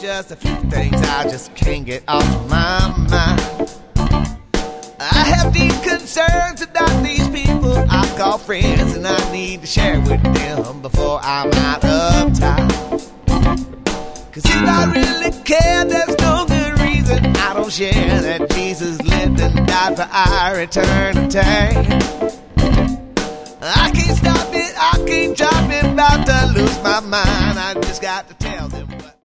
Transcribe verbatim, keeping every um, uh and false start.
just a few things I just can't get off my mind. I have deep concerns about these people I call friends, and I need to share with them before I'm out of time. Cause if I really care, there's no good reason I don't share that Jesus lived and died for our eternity. I can't stop it, I can't drop it, about to lose my mind. I just got to tell them.